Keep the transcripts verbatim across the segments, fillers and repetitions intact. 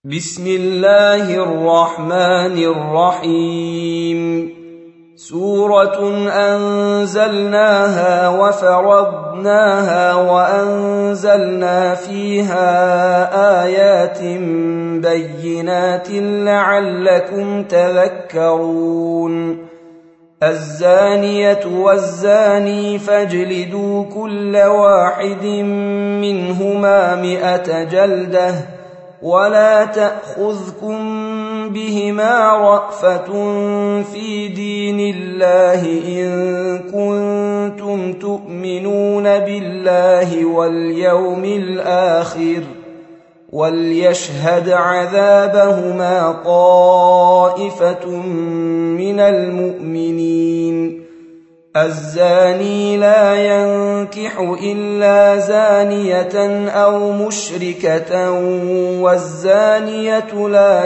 بسم الله الرحمن الرحيم سورة أنزلناها وفرضناها وأنزلنا فيها آيات بينات لعلكم تذكرون الزانية والزاني فاجلدوا كل واحد منهما مئة جلدة ولا تأخذكم بهما رأفة في دين الله إن كنتم تؤمنون بالله واليوم الآخر وليشهد عذابهما طائفة من المؤمنين الزاني لا ينكح إلا زانية أو مشركة والزانية لا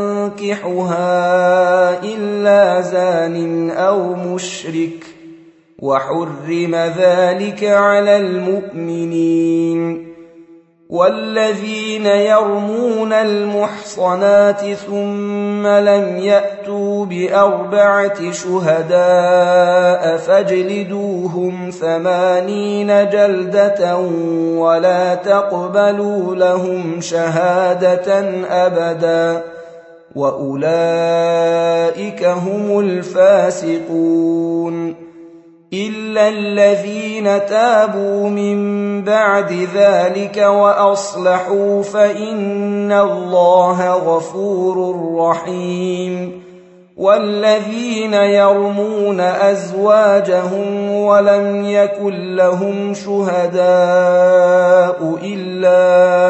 ينكحها إلا زان أو مشرك وحرم ذلك على المؤمنين والذين يرمون المحصنات ثم لم يأتوا بأربعة شهداء فاجلدوهم ثمانين جلدة ولا تقبلوا لهم شهادة أبدا وأولئك هم الفاسقون إلا الذين تابوا من بعد ذلك وأصلحوا فإن الله غفور رحيم والذين يرمون أزواجهم ولم يكن لهم شهداء إلا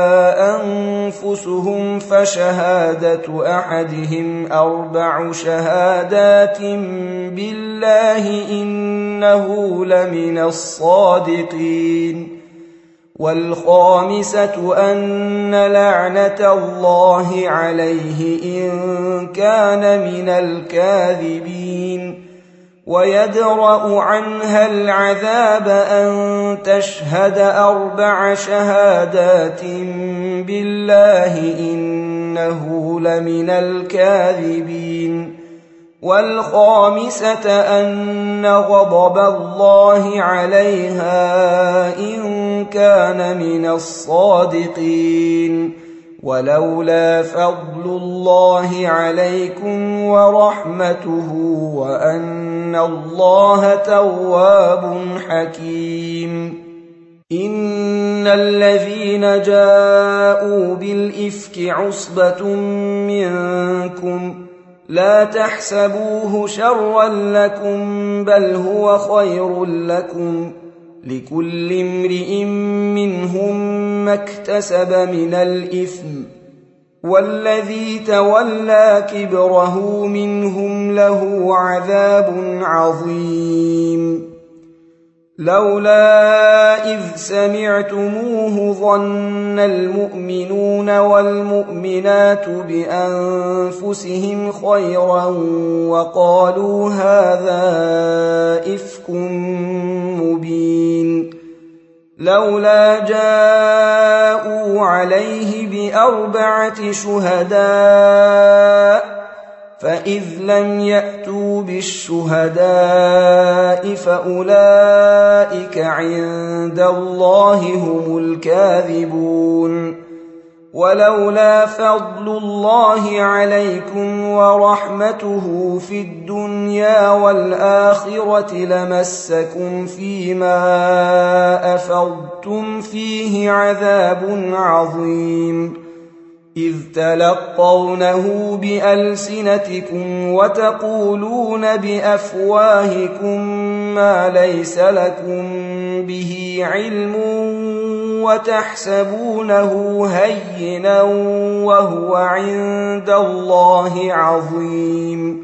أنفسهم فشهادة أحدهم أربع شهادات بالله إنه لمن الصادقين والخامسة أن لعنة الله عليه إن كان من الكاذبين ويدرأ عنها العذاب أن تشهد أربع شهادات بالله إنه لمن الكاذبين والخامسة أن غضب الله عليها إن كان من الصادقين ولولا فضل الله عليكم ورحمته وأن الله تواب حكيم إن الذين جاءوا بالإفك عصبة منكم لا تحسبوه شرا لكم بل هو خير لكم لكل امرئ منهم ما اكتسب من الإثم والذي تولى كبره منهم له عذاب عظيم لولا إذ سمعتموه ظن المؤمنون والمؤمنات بأنفسهم خيرا وقالوا هذا إفك مبين لولا جاءوا عليه بأربعة شهداء فإذ لم يأتوا بالشهداء فأولئك عند الله هم الكاذبون ولولا فضل الله عليكم ورحمته في الدنيا والآخرة لمسكم فيما أفضتم فيه عذاب عظيم إذ تلقونه بألسنتكم وتقولون بأفواهكم ما ليس لكم به علم وتحسبونه هينا وهو عند الله عظيم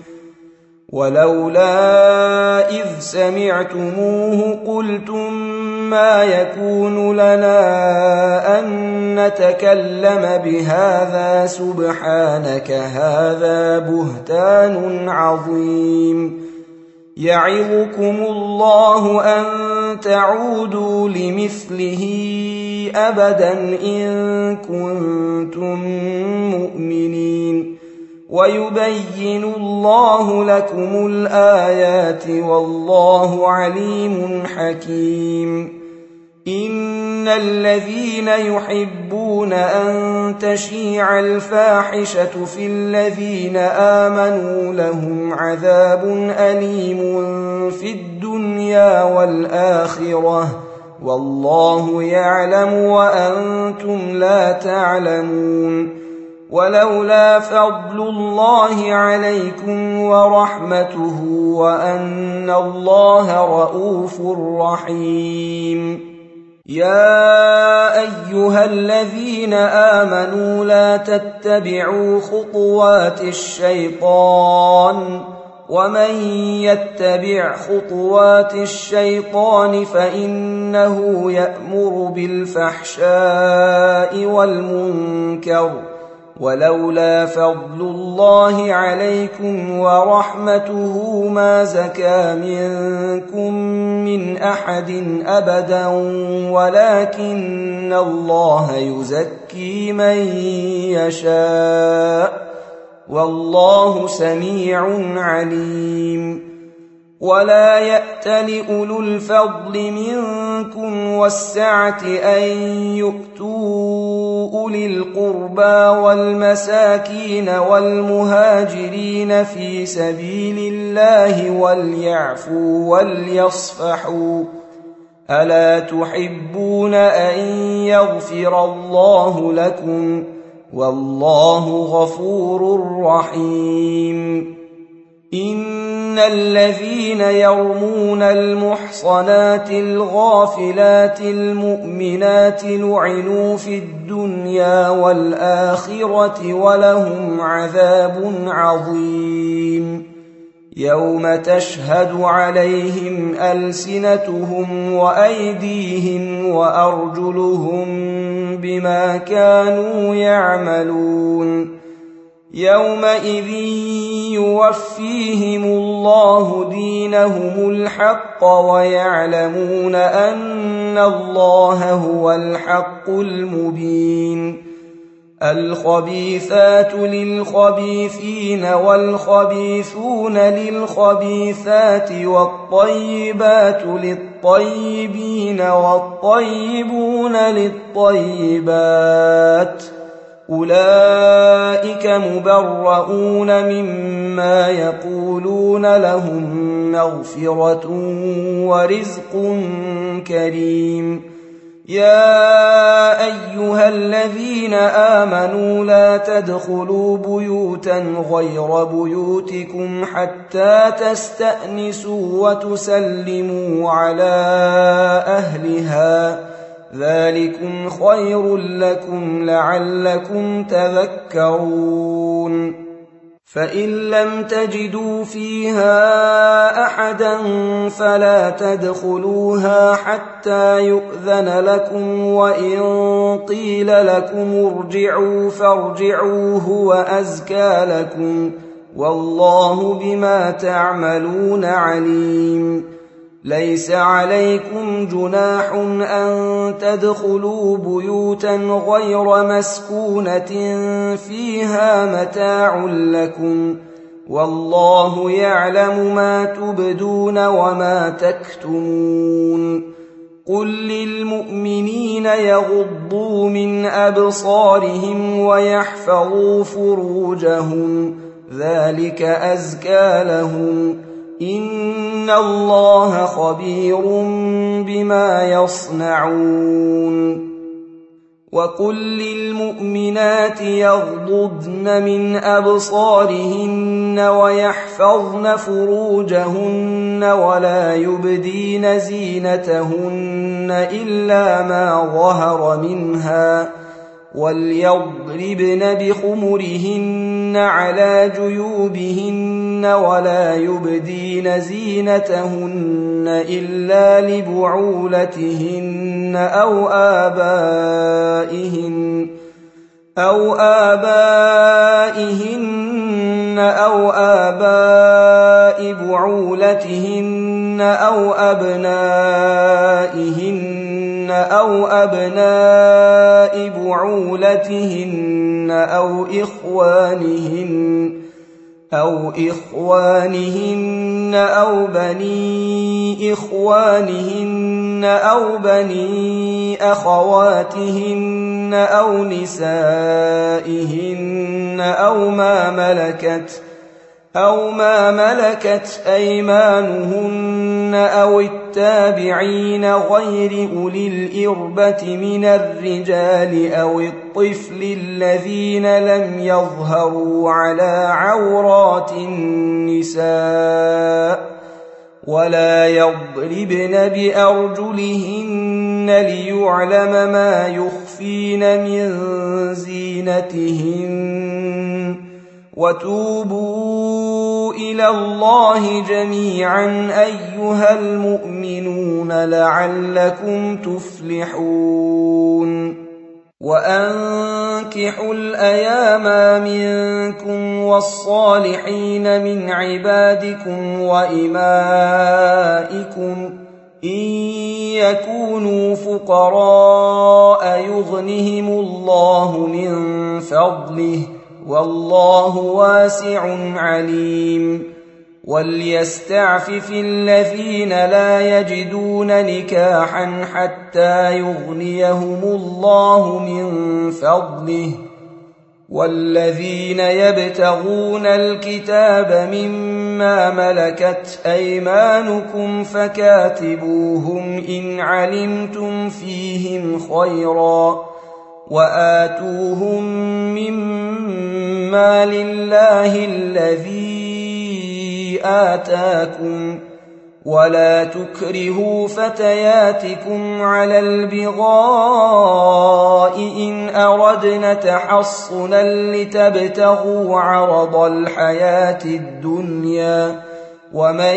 ولولا إذ سمعتموه قلتم ما يكون لنا أن نتكلم بهذا سبحانك هذا بهتان عظيم يعظكم الله أن تعودوا لمثله أبدا إن كنتم مؤمنين ويبين الله لكم الآيات والله عليم حكيم إن الذين يحبون أن تشيع الفاحشة في الذين آمنوا لهم عذاب أليم في الدنيا والآخرة والله يعلم وأنتم لا تعلمون ولولا فضل الله عليكم ورحمته وأن الله رءوف رحيم يا أيها الذين آمنوا لا تتبعوا خطوات الشيطان ومن يتبع خطوات الشيطان فإنه يأمر بالفحشاء والمنكر ولولا فضل الله عليكم ورحمته ما زكى منكم من أحد أبدا ولكن الله يزكي من يشاء والله سميع عليم ولا يأتل أولو الفضل منكم والسعة أن يؤتوا أولي القربى والمساكين والمهاجرين في سبيل الله وليعفوا وليصفحوا ألا تحبون أن يغفر الله لكم والله غفور رحيم إن الذين يرمون المحصنات الغافلات المؤمنات لعنوا في الدنيا والآخرة ولهم عذاب عظيم يوم تشهد عليهم ألسنتهم وأيديهم وأرجلهم بما كانوا يعملون يومئذ يوفيهم الله دينهم الحق ويعلمون أن الله هو الحق المبين الخبيثات للخبيثين والخبيثون للخبيثات والطيبات للطيبين والطيبون للطيبات أولئك مبرؤون مما يقولون لهم مغفرة ورزق كريم يا أيها الذين آمنوا لا تدخلوا بيوتا غير بيوتكم حتى تستأنسوا وتسلموا على أهلها ذلكم خير لكم لعلكم تذكرون فإن لم تجدوا فيها أحدا فلا تدخلوها حتى يؤذن لكم وإن قيل لكم ارجعوا فارجعوا هو أزكى لكم والله بما تعملون عليم ليس عليكم جناح أن تدخلوا بيوتا غير مسكونة فيها متاع لكم والله يعلم ما تبدون وما تكتمون قل للمؤمنين يغضوا من أبصارهم ويحفظوا فروجهم ذلك أزكى لهم إن الله خبير بما يصنعون وقل للمؤمنات يغضضن من أبصارهن ويحفظن فروجهن ولا يبدين زينتهن إلا ما ظهر منها وليضربن بخمرهن على جيوبهن ولا يبدين زينتهن إلا لبعولتهن أو آبائهن أو آبائهن أو آباء بعولتهن بعولتهن أو أبنائهن أو أبناء بعولتهن أو إخوانهن أو إخوانهن أو بني إخوانهن أو بني أخواتهن أو نسائهن أو ما ملكت أو ما ملكت أيمانهن أو التابعين غير أولي الإربة من الرجال أو الطفل الذين لم يظهروا على عورات النساء ولا يضربن بأرجلهن ليعلم ما يخفين من زينتهن وتوبوا إلى الله جميعا أيها المؤمنون لعلكم تفلحون وأنكحوا الأيام منكم والصالحين من عبادكم وإمائكم إن يكونوا فقراء يغنهم الله من فضله والله واسع عليم وليستعفف الذين لا يجدون نكاحا حتى يغنيهم الله من فضله والذين يبتغون الكتاب مما ملكت أيمانكم فكاتبوهم إن علمتم فيهم خيرا وآتوهم مما لله الذي آتاكم ولا تكرهوا فتياتكم على البغاء إن أردن تحصنا لتبتغوا عرض الحياة الدنيا ومن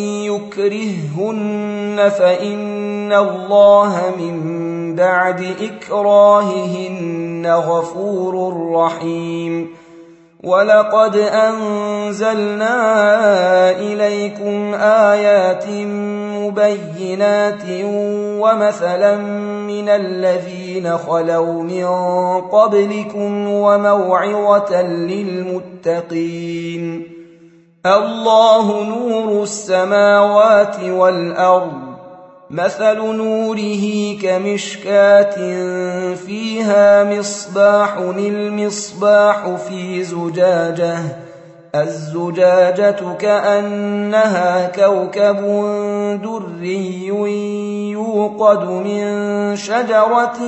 يكرههن فإن الله من بعد إكراههن غفور رحيم ولقد أنزلنا إليكم آيات مبينات ومثلا من الذين خلوا من قبلكم وموعظة للمتقين الله نور السماوات والأرض مثل نوره كمشكاة فيها مصباح المصباح في زجاجة الزجاجة كأنها كوكب دري يوقد من شجرة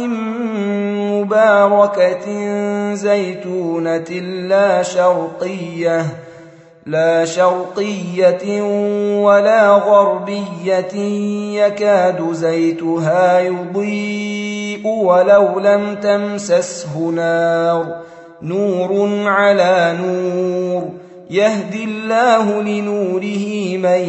مباركة زيتونة لا شرقية لا شرقية ولا غربية يكاد زيتها يضيء ولو لم تمسسه نار نور على نور يهدي الله لنوره من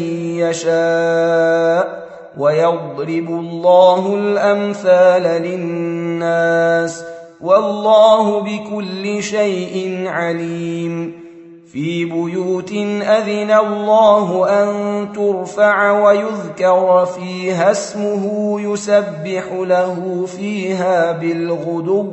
يشاء ويضرب الله الأمثال للناس والله بكل شيء عليم في بيوت أذن الله أن ترفع ويذكر فيها اسمه يسبح له فيها بالغدو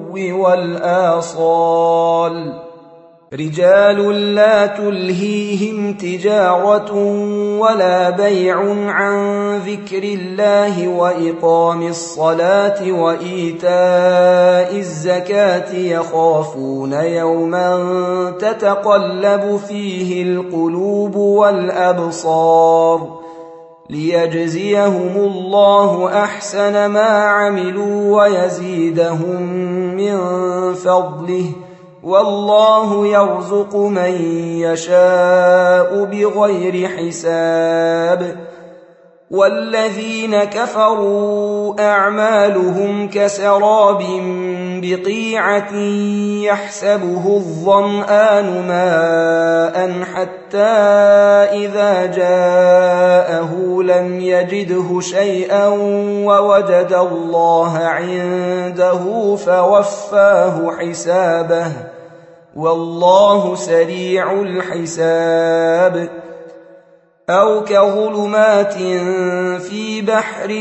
والآصال رجال لا تلهيهم تجارة ولا بيع عن ذكر الله وإقام الصلاة وإيتاء الزكاة يخافون يوما تتقلب فيه القلوب والأبصار ليجزيهم الله أحسن ما عملوا ويزيدهم من فضله والله يرزق من يشاء بغير حساب والذين كفروا أعمالهم كسراب بقيعة يحسبه الظمآن ماء حتى إذا جاءه لم يجده شيئا ووجد الله عنده فوفاه حسابه والله سريع الحساب أو كظلمات في بحر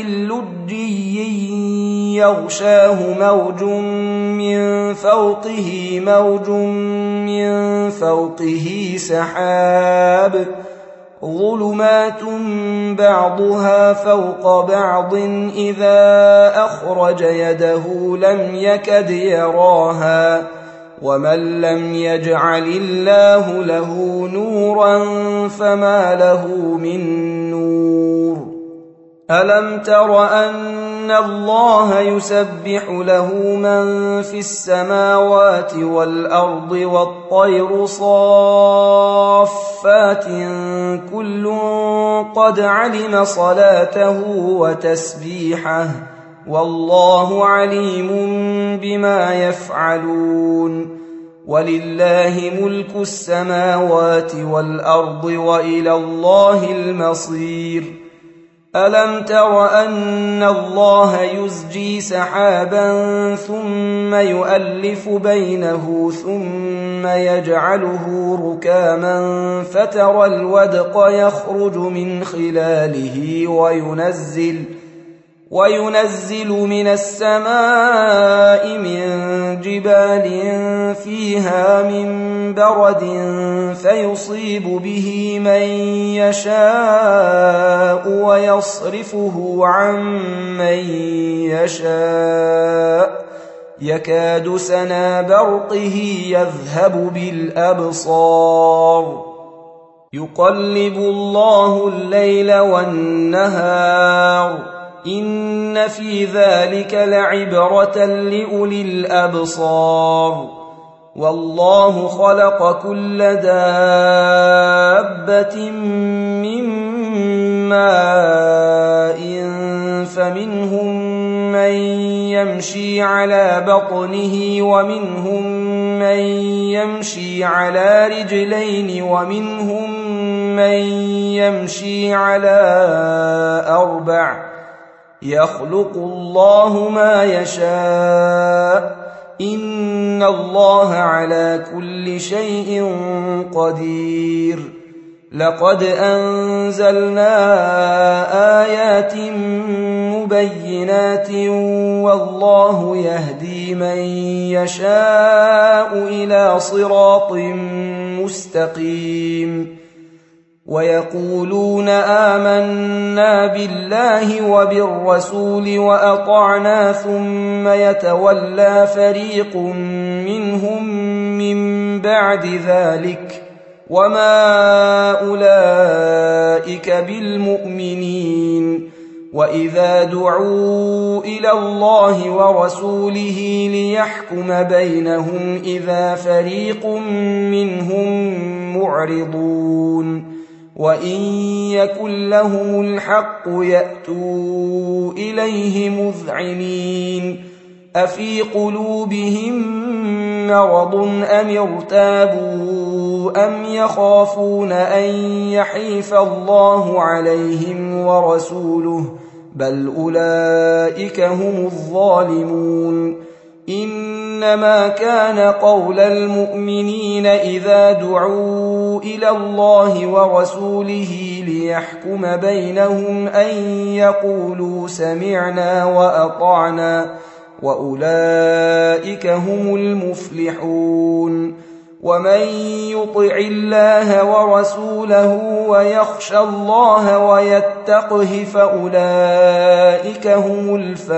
لجي يغشاه موج من فوقه موج من فوقه سحاب ظلمات بعضها فوق بعض إذا أخرج يده لم يكد يراها ومن لم يجعل الله له نورا فما له من نور ألم تر أن الله يسبح له من في السماوات والأرض والطير صافات كل قد علم صلاته وتسبيحه والله عليم بما يفعلون ولله ملك السماوات والأرض وإلى الله المصير ألم تر أن الله يزجي سحابا ثم يؤلف بينه ثم يجعله ركاما فترى الودق يخرج من خلاله وينزل وينزل من السماء من جبال فيها من برد فيصيب به من يشاء ويصرفه عن من يشاء يكاد سنا برقه يذهب بالأبصار يقلب الله الليل والنهار إن في ذلك لعبرة لأولي الأبصار والله خلق كل دابة من ماء فمنهم من يمشي على بطنه ومنهم من يمشي على رجلين ومنهم من يمشي على أربع يخلق الله ما يشاء إن الله على كل شيء قدير لقد أنزلنا آيات مبينات والله يهدي من يشاء إلى صراط مستقيم ويقولون آمنا بالله وبالرسول وأطعنا ثم يتولى فريق منهم من بعد ذلك وما أولئك بالمؤمنين وإذا دعوا إلى الله ورسوله ليحكم بينهم إذا فريق منهم معرضون وإن يكن لهم الحق يأتوا إليه مذعنين أفي قلوبهم مرض أم ارتابوا أم يخافون أن يحيف الله عليهم ورسوله بل أولئك هم الظالمون إنما كان قول المؤمنين إذا دعوا إلى الله ورسوله ليحكم بينهم أن يقولوا سمعنا وأطعنا وأولئك هم المفلحون ومن يطع الله ورسوله ويخشى الله ويتقه فأولئك هم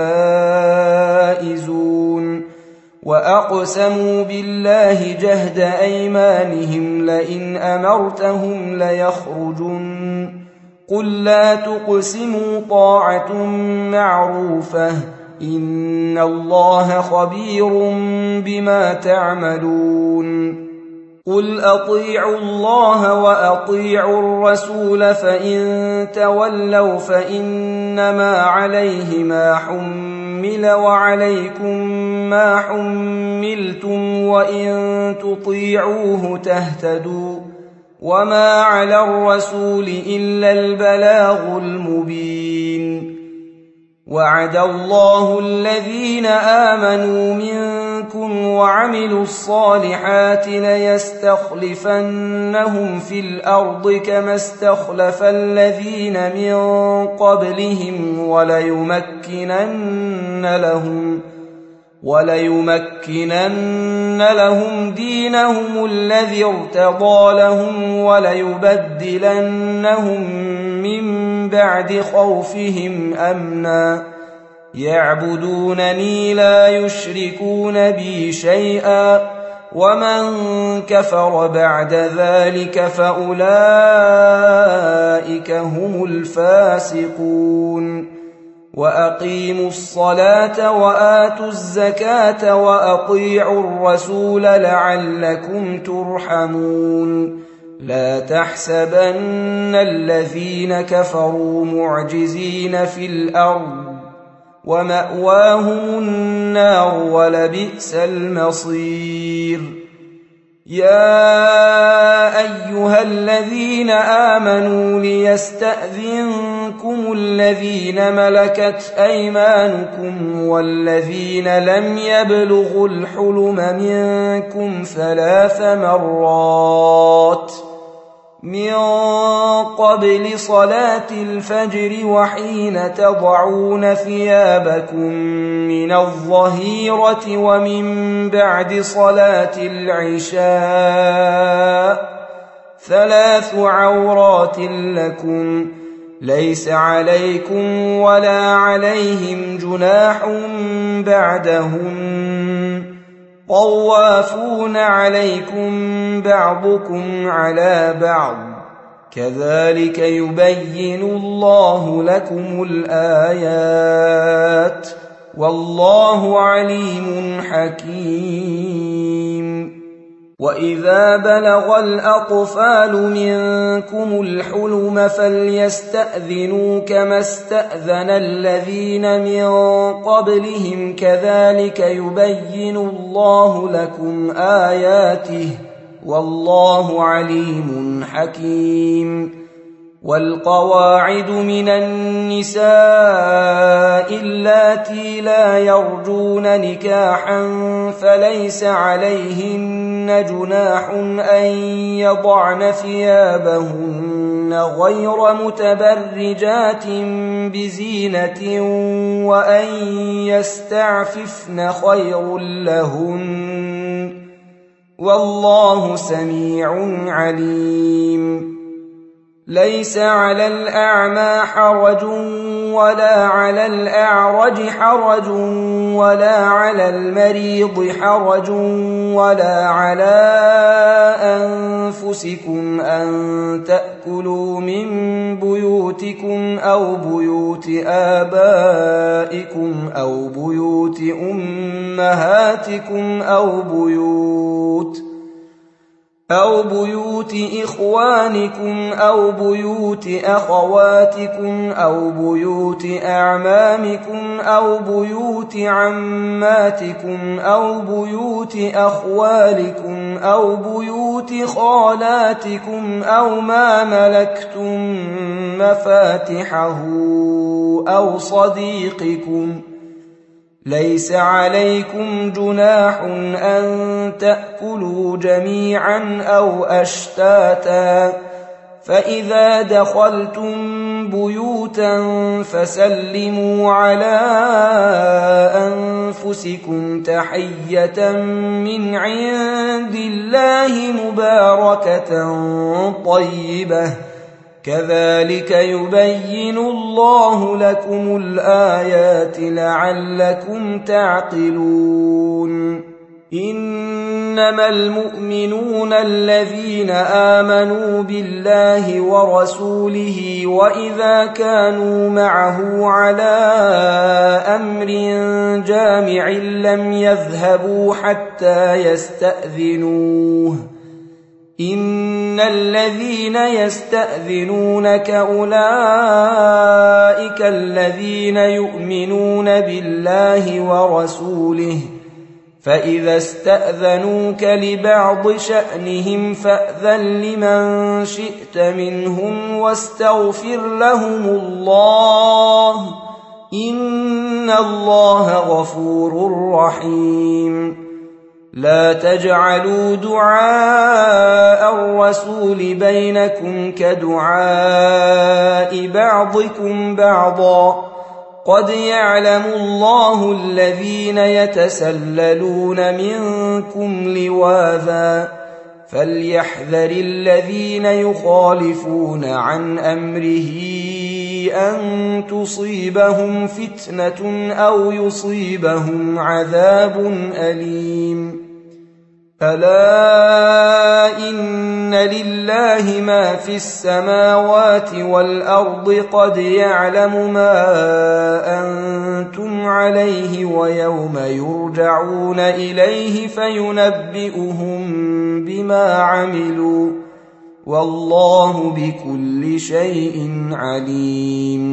الفائزون وأقسموا بالله جهد أيمانهم لئن أمرتهم ليخرجن قل لا تقسموا طاعة معروفة إن الله خبير بما تعملون قل أطيعوا الله وأطيعوا الرسول فإن تولوا فإنما عليه ما حمل وعليكم ما حملتم وإن تطيعوه تهتدوا وما على الرسول إلا البلاغ المبين وعد الله الذين آمنوا منكم منكم وعملوا الصالحات ليستخلفنهم في الأرض كما استخلف الذين من قبلهم وليمكنن لهم وليمكنن لهم دينهم الذي ارتضى لهم وليبدلنهم من بعد خوفهم أمنا يعبدونني لا يشركون بي شيئا ومن كفر بعد ذلك فأولئك هم الفاسقون وأقيموا الصلاة وآتوا الزكاة وأطيعوا الرسول لعلكم ترحمون لا تحسبن الذين كفروا معجزين في الأرض ومأواهم النار ولبئس المصير يا أيها الذين آمنوا ليستأذنكم الذين ملكت أيمانكم والذين لم يبلغوا الحلم منكم ثلاث مرات من قبل صلاة الفجر وحين تضعون ثيابكم من الظهيرة ومن بعد صلاة العشاء ثلاث عورات لكم ليس عليكم ولا عليهم جناح بعدهم طوافون عليكم بعضكم على بعض كذلك يبين الله لكم الآيات والله عليم حكيم وإذا بلغ الأطفال منكم الحلم فليستأذنوا كما استأذن الذين من قبلهم كذلك يبين الله لكم آياته والله عليم حكيم والقواعد من النساء اللاتي لا يرجون نكاحا فليس عليهن جناح أن يضعن ثيابهن غير متبرجات بزينة وأن يستعففن خير لهن والله سميع عليم ليس على الأعمى حرج ولا على الأعرج حرج ولا على المريض حرج ولا على أنفسكم أن تأكلوا من بيوتكم أو بيوت آبائكم أو بيوت أمهاتكم أو بيوت أو بيوت إخوانكم أو بيوت أخواتكم أو بيوت أعمامكم أو بيوت عماتكم أو بيوت أخوالكم أو بيوت خالاتكم أو ما ملكتم مفاتحه أو صديقكم ليس عليكم جناح أن تأكلوا جميعا أو أشتاتا فإذا دخلتم بيوتا فسلموا على أنفسكم تحية من عند الله مباركة طيبة كذلك يبين الله لكم الآيات لعلكم تعقلون إنما المؤمنون الذين آمنوا بالله ورسوله وإذا كانوا معه على أمر جامع لم يذهبوا حتى يستأذنوه إن الذين يستأذنونك أولئك الذين يؤمنون بالله ورسوله فإذا استأذنوك لبعض شأنهم فأذن لمن شئت منهم واستغفر لهم الله إن الله غفور رحيم لا تجعلوا دعاء الرسول بينكم كدعاء بعضكم بعضا قد يعلم الله الذين يتسللون منكم لواذا فليحذر الذين يخالفون عن أمره أن تصيبهم فتنة أو يصيبهم عذاب أليم ألا إن لله ما في السماوات والأرض قد يعلم ما أنتم عليه ويوم يرجعون إليه فينبئهم بما عملوا والله بكل شيء عليم